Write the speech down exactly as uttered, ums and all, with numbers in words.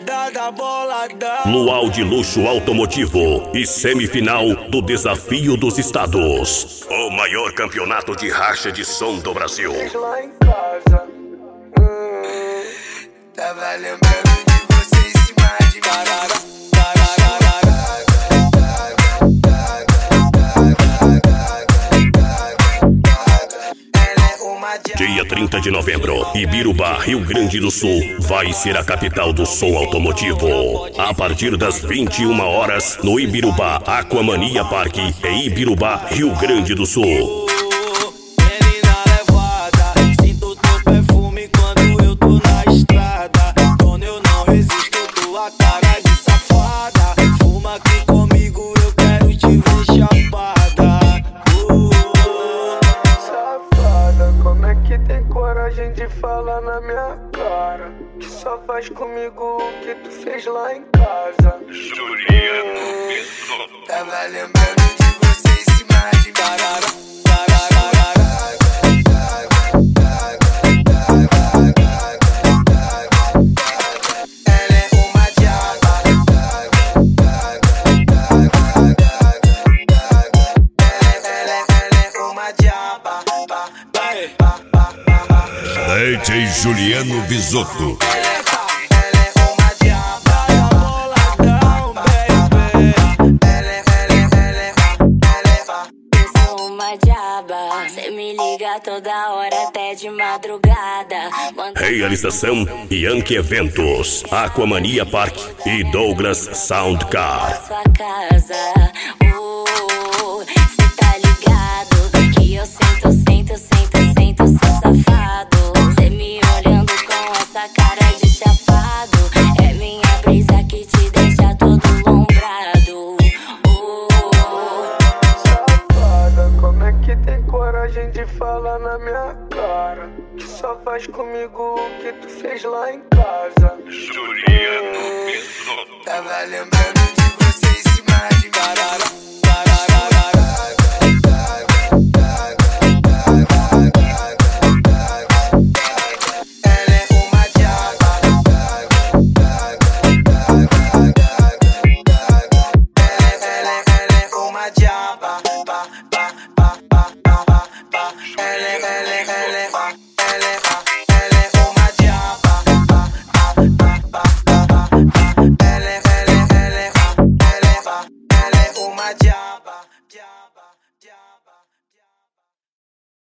boladada, boladão. Luau de luxo automotivo e semifinal do Desafio dos Estados. O maior campeonato de racha de som do Brasil. Lá em casa, hum, tava lembrando de você em cima de mim. Dia trinta de novembro, Ibirubá, Rio Grande do Sul, vai ser a capital do som automotivo. A partir das vinte e uma horas, no Ibirubá Aquamania Park, em Ibirubá, Rio Grande do Sul. Menina levada, sinto teu perfume quando eu tô na estrada. Quando eu não resisto, tua cara de safada. Fuma aqui comigo, eu quero te ver chapada. Como é que tem coragem de falar na minha cara? Que só faz comigo o que tu fez lá em casa. Juliano Bisoto. Tava lembrando de você em cima de mim. Ela é uma diaba. Ela é uma diaba. D J Juliano Bisoto. Ela é uma diaba, boladão, baby. Ela é, ela é, ela é, ela é. Eu sou uma diaba, cê me liga toda hora até de madrugada. Manda... Realização Yankee Eventos, Aquamania Park e Douglas Soundcar. Sua casa, uh, cê tá ligado que eu sento, sento, sento, sento, sou safado. Cê me olhando com essa cara de chapado, é minha brisa que te deixa todo lombrado. Uh, Safada, como é que tem coragem de falar na minha cara? Que só faz comigo o que tu fez lá em casa. Juliano Bisoto. Tava lembrando